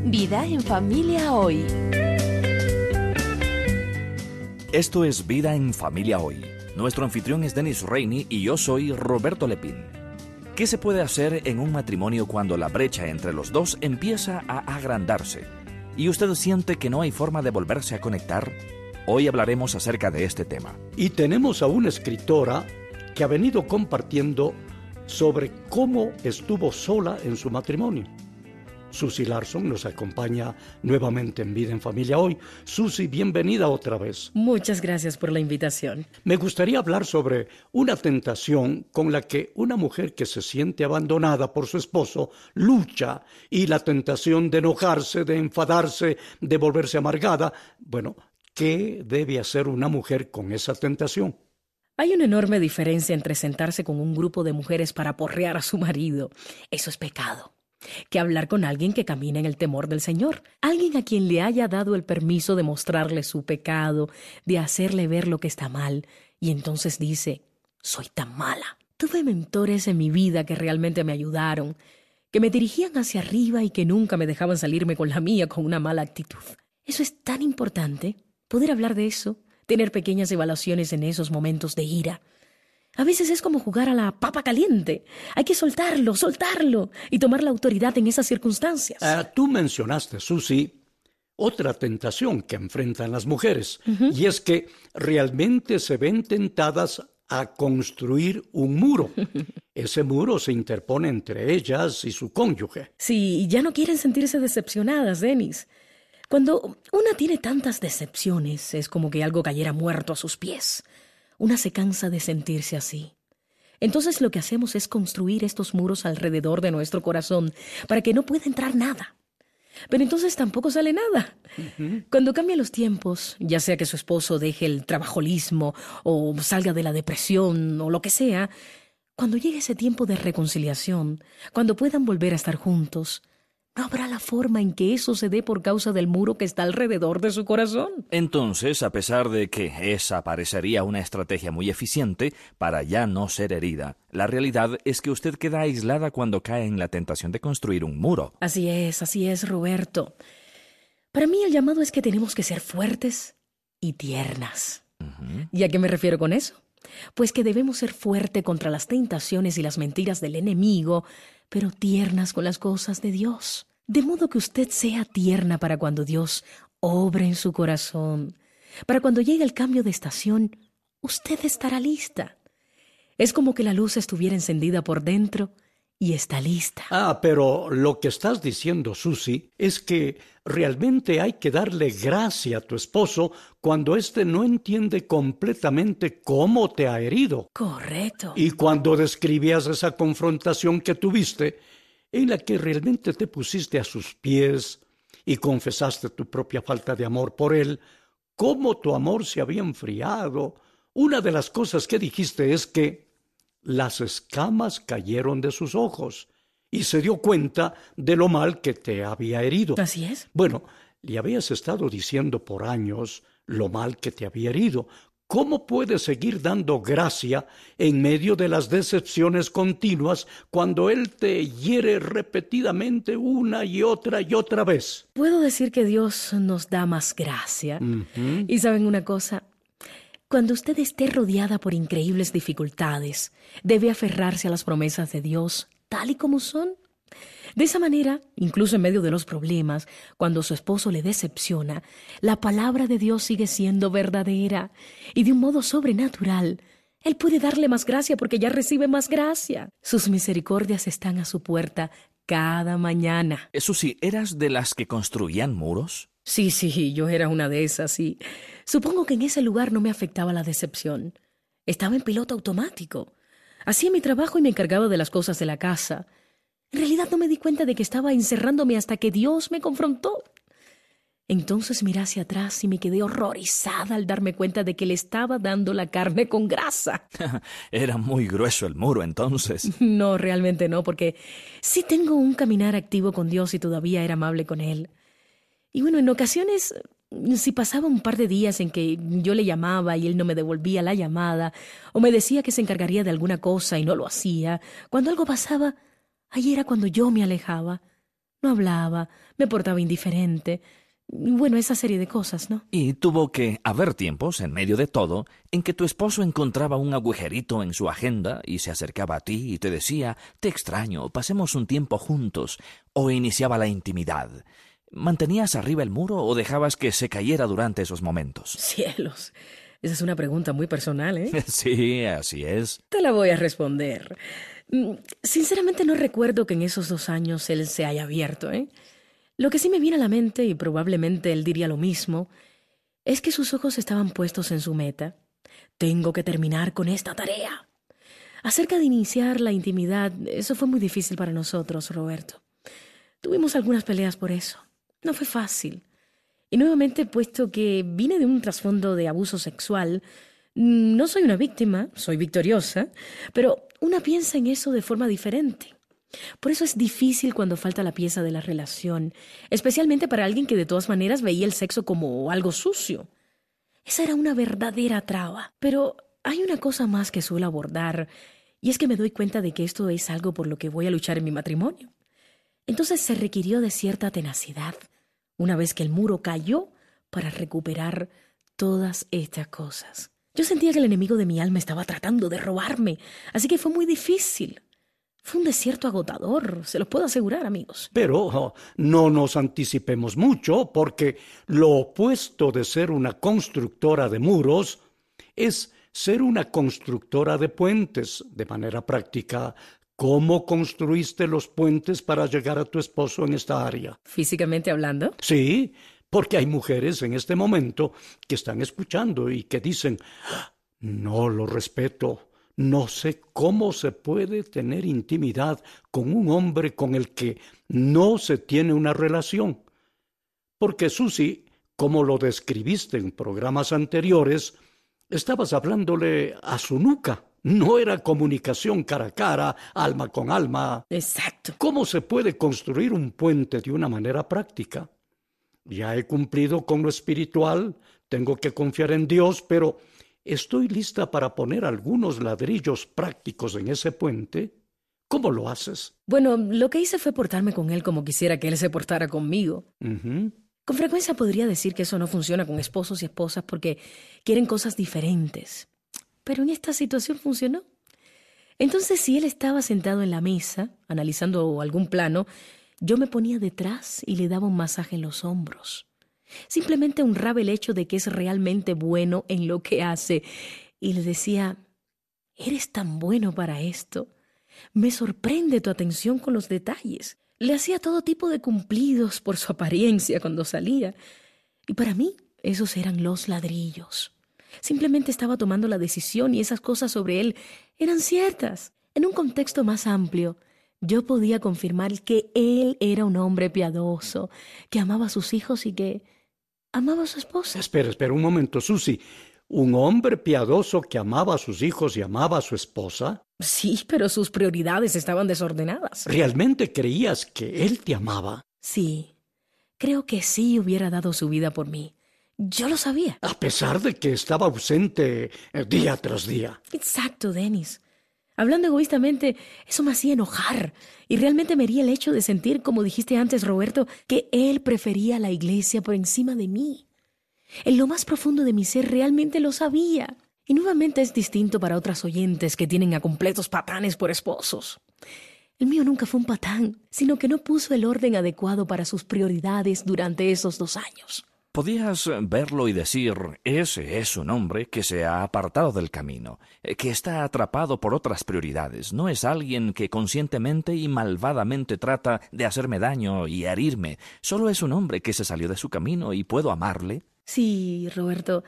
Vida en Familia Hoy. Esto es Vida en Familia Hoy. Nuestro anfitrión es Dennis Rainey y yo soy Roberto Lepín. ¿Qué se puede hacer en un matrimonio cuando la brecha entre los dos empieza a agrandarse y usted siente que no hay forma de volverse a conectar? Hoy hablaremos acerca de este tema. Y tenemos a una escritora que ha venido compartiendo sobre cómo estuvo sola en su matrimonio. Susie Larson nos acompaña nuevamente en Vida en Familia Hoy. Susie, bienvenida otra vez. Muchas gracias por la invitación. Me gustaría hablar sobre una tentación con la que una mujer que se siente abandonada por su esposo lucha, y la tentación de enojarse, de enfadarse, de volverse amargada. Bueno, ¿qué debe hacer una mujer con esa tentación? Hay una enorme diferencia entre sentarse con un grupo de mujeres para porrear a su marido. Eso es pecado. Que hablar con alguien que camina en el temor del Señor. Alguien a quien le haya dado el permiso de mostrarle su pecado, de hacerle ver lo que está mal. Y entonces dice, soy tan mala. Tuve mentores en mi vida que realmente me ayudaron, que me dirigían hacia arriba y que nunca me dejaban salirme con la mía con una mala actitud. Eso es tan importante, poder hablar de eso, tener pequeñas evaluaciones en esos momentos de ira. A veces es como jugar a la papa caliente. Hay que soltarlo y tomar la autoridad en esas circunstancias. Tú mencionaste, Susie, otra tentación que enfrentan las mujeres, y es que realmente se ven tentadas a construir un muro. Ese muro se interpone entre ellas y su cónyuge. Sí, y ya no quieren sentirse decepcionadas, Dennis. Cuando una tiene tantas decepciones, es como que algo cayera muerto a sus pies. Una se cansa de sentirse así. Entonces lo que hacemos es construir estos muros alrededor de nuestro corazón para que no pueda entrar nada. Pero entonces tampoco sale nada. Cuando cambian los tiempos, ya sea que su esposo deje el trabajolismo o salga de la depresión o lo que sea, cuando llegue ese tiempo de reconciliación, cuando puedan volver a estar juntos, no habrá la forma en que eso se dé por causa del muro que está alrededor de su corazón. Entonces, a pesar de que esa parecería una estrategia muy eficiente para ya no ser herida, la realidad es que usted queda aislada cuando cae en la tentación de construir un muro. Así es, Roberto. Para mí el llamado es que tenemos que ser fuertes y tiernas. ¿Y a qué me refiero con eso? Pues que debemos ser fuertes contra las tentaciones y las mentiras del enemigo, pero tiernas con las cosas de Dios. De modo que usted sea tierna para cuando Dios obre en su corazón. Para cuando llegue el cambio de estación, usted estará lista. Es como que la luz estuviera encendida por dentro y está lista. Pero lo que estás diciendo, Susie, es que realmente hay que darle gracia a tu esposo cuando éste no entiende completamente cómo te ha herido. Correcto. Y cuando describías esa confrontación que tuviste, en la que realmente te pusiste a sus pies y confesaste tu propia falta de amor por él, cómo tu amor se había enfriado, una de las cosas que dijiste es que las escamas cayeron de sus ojos y se dio cuenta de lo mal que te había herido. Así es. Bueno, le habías estado diciendo por años lo mal que te había herido. ¿Cómo puedes seguir dando gracia en medio de las decepciones continuas cuando él te hiere repetidamente una y otra vez? Puedo decir que Dios nos da más gracia. Y ¿saben una cosa? Cuando usted esté rodeada por increíbles dificultades, debe aferrarse a las promesas de Dios tal y como son. De esa manera, incluso en medio de los problemas, cuando su esposo le decepciona, la palabra de Dios sigue siendo verdadera y de un modo sobrenatural. Él puede darle más gracia porque ya recibe más gracia. Sus misericordias están a su puerta cada mañana. Susie, ¿eras de las que construían muros? Sí, yo era una de esas, y supongo que en ese lugar no me afectaba la decepción. Estaba en piloto automático. Hacía mi trabajo y me encargaba de las cosas de la casa. En realidad no me di cuenta de que estaba encerrándome hasta que Dios me confrontó. Entonces miré hacia atrás y me quedé horrorizada al darme cuenta de que le estaba dando la carne con grasa. Era muy grueso el muro, entonces. No, realmente no, porque sí tengo un caminar activo con Dios y todavía era amable con Él. Y bueno, en ocasiones, si pasaba un par de días en que yo le llamaba y él no me devolvía la llamada, o me decía que se encargaría de alguna cosa y no lo hacía, cuando algo pasaba, ahí era cuando yo me alejaba. No hablaba, me portaba indiferente. Bueno, esa serie de cosas, ¿no? Y tuvo que haber tiempos, en medio de todo, en que tu esposo encontraba un agujerito en su agenda y se acercaba a ti y te decía: «Te extraño, pasemos un tiempo juntos», o iniciaba la intimidad. ¿Mantenías arriba el muro o dejabas que se cayera durante esos momentos? Cielos, esa es una pregunta muy personal, ¿eh? Sí, así es. Te la voy a responder. Sinceramente no recuerdo que en esos 2 años él se haya abierto, ¿eh? Lo que sí me viene a la mente, y probablemente él diría lo mismo, es que sus ojos estaban puestos en su meta. Tengo que terminar con esta tarea. Acerca de iniciar la intimidad, eso fue muy difícil para nosotros, Roberto. Tuvimos algunas peleas por eso. No fue fácil. Y nuevamente, puesto que vine de un trasfondo de abuso sexual, no soy una víctima, soy victoriosa, pero una piensa en eso de forma diferente. Por eso es difícil cuando falta la pieza de la relación, especialmente para alguien que de todas maneras veía el sexo como algo sucio. Esa era una verdadera traba. Pero hay una cosa más que suelo abordar, y es que me doy cuenta de que esto es algo por lo que voy a luchar en mi matrimonio. Entonces se requirió de cierta tenacidad, una vez que el muro cayó, para recuperar todas estas cosas. Yo sentía que el enemigo de mi alma estaba tratando de robarme, así que fue muy difícil. Fue un desierto agotador, se los puedo asegurar, amigos. Pero no nos anticipemos mucho, porque lo opuesto de ser una constructora de muros es ser una constructora de puentes. De manera práctica, ¿cómo construiste los puentes para llegar a tu esposo en esta área? ¿Físicamente hablando? Sí, porque hay mujeres en este momento que están escuchando y que dicen: «No lo respeto. No sé cómo se puede tener intimidad con un hombre con el que no se tiene una relación». Porque, Susi, como lo describiste en programas anteriores, estabas hablándole a su nuca. No era comunicación cara a cara, alma con alma. Exacto. ¿Cómo se puede construir un puente de una manera práctica? Ya he cumplido con lo espiritual, tengo que confiar en Dios, pero ¿estoy lista para poner algunos ladrillos prácticos en ese puente? ¿Cómo lo haces? Bueno, lo que hice fue portarme con él como quisiera que él se portara conmigo. Con frecuencia podría decir que eso no funciona con esposos y esposas porque quieren cosas diferentes. Pero en esta situación funcionó. Entonces, si él estaba sentado en la mesa, analizando algún plano, yo me ponía detrás y le daba un masaje en los hombros. Simplemente honraba el hecho de que es realmente bueno en lo que hace. Y le decía: «Eres tan bueno para esto. Me sorprende tu atención con los detalles». Le hacía todo tipo de cumplidos por su apariencia cuando salía. Y para mí, esos eran los ladrillos. Simplemente estaba tomando la decisión y esas cosas sobre él eran ciertas. En un contexto más amplio, yo podía confirmar que él era un hombre piadoso, que amaba a sus hijos y que amaba a su esposa. Espera un momento, Susi. ¿Un hombre piadoso que amaba a sus hijos y amaba a su esposa? Sí, pero sus prioridades estaban desordenadas. ¿Realmente creías que él te amaba? Sí, creo que sí hubiera dado su vida por mí. Yo lo sabía. A pesar de que estaba ausente día tras día. Exacto, Dennis. Hablando egoístamente, eso me hacía enojar. Y realmente me hería el hecho de sentir, como dijiste antes, Roberto, que él prefería la iglesia por encima de mí. En lo más profundo de mi ser realmente lo sabía. Y nuevamente es distinto para otras oyentes que tienen a completos patanes por esposos. El mío nunca fue un patán, sino que no puso el orden adecuado para sus prioridades durante esos 2 años. Podías verlo y decir: ese es un hombre que se ha apartado del camino, que está atrapado por otras prioridades. No es alguien que conscientemente y malvadamente trata de hacerme daño y herirme. Solo es un hombre que se salió de su camino y puedo amarle. Sí, Roberto,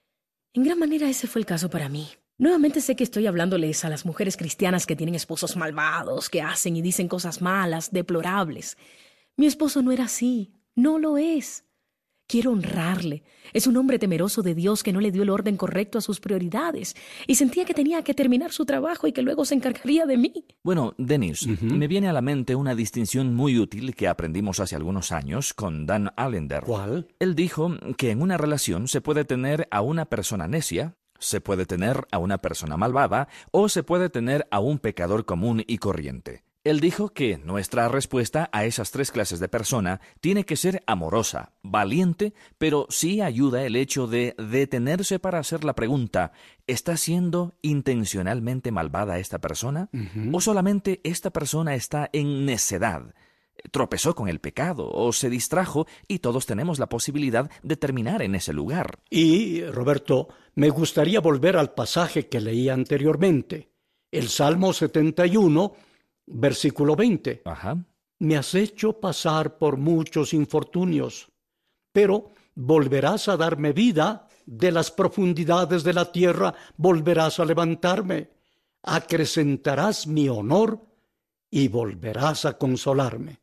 en gran manera ese fue el caso para mí. Nuevamente sé que estoy hablándoles a las mujeres cristianas que tienen esposos malvados, que hacen y dicen cosas malas, deplorables. Mi esposo no era así, no lo es. Quiero honrarle. Es un hombre temeroso de Dios que no le dio el orden correcto a sus prioridades y sentía que tenía que terminar su trabajo y que luego se encargaría de mí. Bueno, Dennis, me viene a la mente una distinción muy útil que aprendimos hace algunos años con Dan Allender. ¿Cuál? Él dijo que en una relación se puede tener a una persona necia, se puede tener a una persona malvada o se puede tener a un pecador común y corriente. Él dijo que nuestra respuesta a esas 3 clases de persona tiene que ser amorosa, valiente, pero sí ayuda el hecho de detenerse para hacer la pregunta, ¿está siendo intencionalmente malvada esta persona? ¿O solamente esta persona está en necedad? Tropezó con el pecado o se distrajo y todos tenemos la posibilidad de terminar en ese lugar. Y, Roberto, me gustaría volver al pasaje que leí anteriormente, el Salmo 71, versículo 20. Ajá. Me has hecho pasar por muchos infortunios, pero volverás a darme vida, de las profundidades de la tierra volverás a levantarme, acrecentarás mi honor y volverás a consolarme.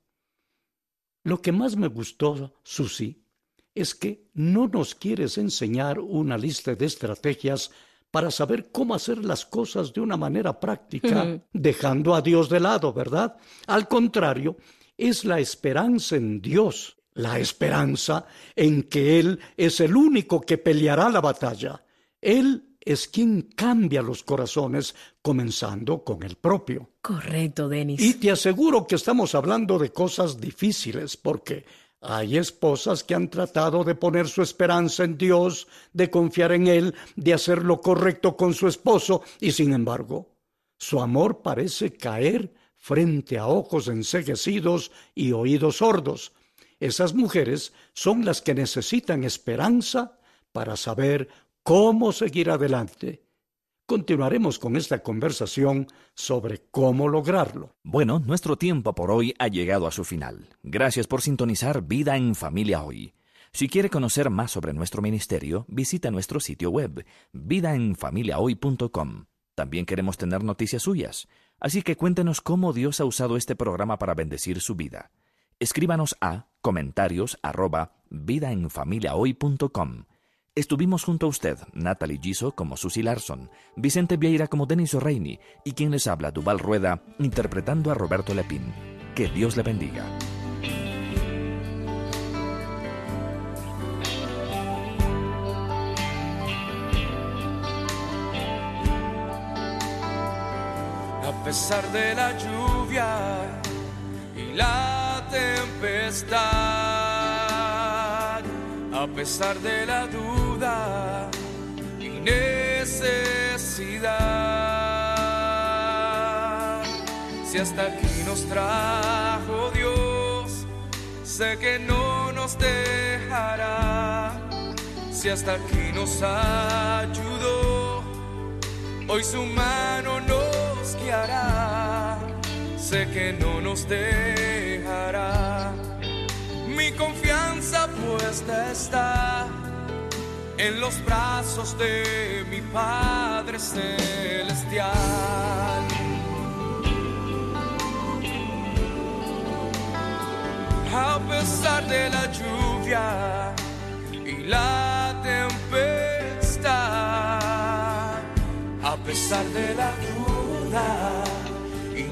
Lo que más me gustó, Susi, es que no nos quieres enseñar una lista de estrategias para saber cómo hacer las cosas de una manera práctica, dejando a Dios de lado, ¿verdad? Al contrario, es la esperanza en Dios, la esperanza en que Él es el único que peleará la batalla. Él es quien cambia los corazones, comenzando con el propio. Correcto, Denis. Y te aseguro que estamos hablando de cosas difíciles, porque hay esposas que han tratado de poner su esperanza en Dios, de confiar en Él, de hacer lo correcto con su esposo, y sin embargo, su amor parece caer frente a ojos enceguecidos y oídos sordos. Esas mujeres son las que necesitan esperanza para saber cómo seguir adelante. Continuaremos con esta conversación sobre cómo lograrlo. Bueno, nuestro tiempo por hoy ha llegado a su final. Gracias por sintonizar Vida en Familia Hoy. Si quiere conocer más sobre nuestro ministerio, visita nuestro sitio web, vidaenfamiliahoy.com. También queremos tener noticias suyas, así que cuéntenos cómo Dios ha usado este programa para bendecir su vida. Escríbanos a comentarios@vidaenfamiliahoy.com. Estuvimos junto a usted, Natalie Giso como Susi Larson, Vicente Vieira como Denis O'Reilly y quien les habla, Duval Rueda, interpretando a Roberto Lepín. Que Dios le bendiga. A pesar de la lluvia y la tempestad, a pesar de la duda y necesidad, si hasta aquí nos trajo Dios, sé que no nos dejará. Si hasta aquí nos ayudó, hoy su mano nos guiará. Sé que no nos dejará. Mi confianza puesta está en los brazos de mi Padre Celestial. A pesar de la lluvia y la tempestad, a pesar de la duda y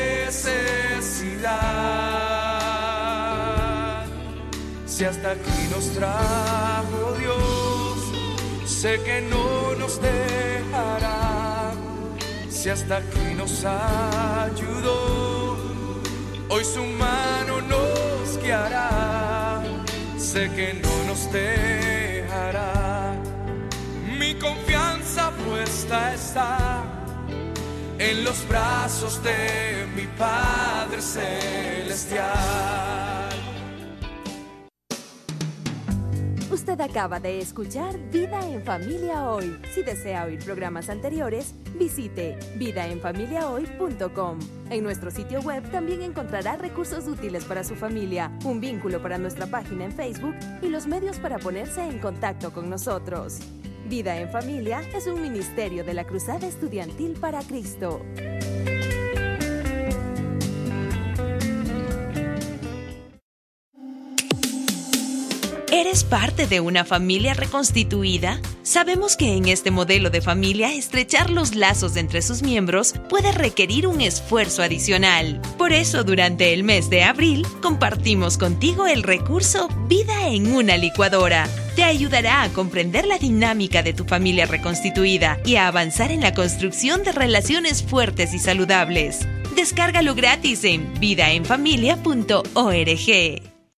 necesidad, si hasta aquí nos trajo Dios, sé que no nos dejará. Si hasta aquí nos ayudó, hoy su mano nos guiará. Sé que no nos dejará. Mi confianza puesta está en los brazos de mi Padre Celestial. Usted acaba de escuchar Vida en Familia Hoy. Si desea oír programas anteriores, visite vidaenfamiliahoy.com. En nuestro sitio web también encontrará recursos útiles para su familia, un vínculo para nuestra página en Facebook y los medios para ponerse en contacto con nosotros. Vida en Familia es un ministerio de la Cruzada Estudiantil para Cristo. ¿Eres parte de una familia reconstituida? Sabemos que en este modelo de familia estrechar los lazos entre sus miembros puede requerir un esfuerzo adicional. Por eso, durante el mes de abril, compartimos contigo el recurso Vida en una licuadora. Te ayudará a comprender la dinámica de tu familia reconstituida y a avanzar en la construcción de relaciones fuertes y saludables. Descárgalo gratis en vidaenfamilia.org.